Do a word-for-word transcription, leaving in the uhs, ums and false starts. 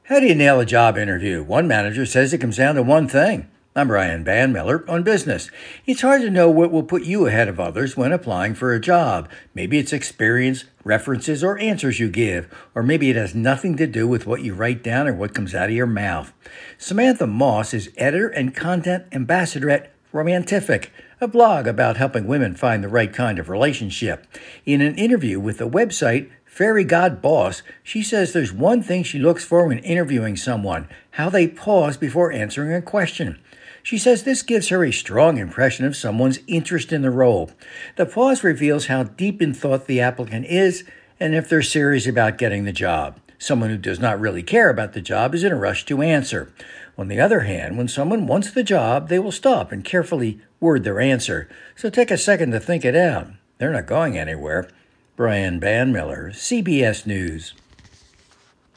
How do you nail a job interview? One manager says it comes down to one thing. I'm Brian Van Miller on business. It's hard to know what will put you ahead of others when applying for a job. Maybe it's experience, references, or answers you give, or maybe it has nothing to do with what you write down or what comes out of your mouth. Samantha Moss is editor and content ambassador at Romantific, a blog about helping women find the right kind of relationship. In an interview with the website Fairy God Boss, she says there's one thing she looks for when interviewing someone: how they pause before answering a question. She says this gives her a strong impression of someone's interest in the role. The pause reveals how deep in thought the applicant is and if they're serious about getting the job. Someone who does not really care about the job is in a rush to answer. On the other hand, when someone wants the job, they will stop and carefully word their answer. So take a second to think it out. They're not going anywhere. Brian Van Miller, C B S News.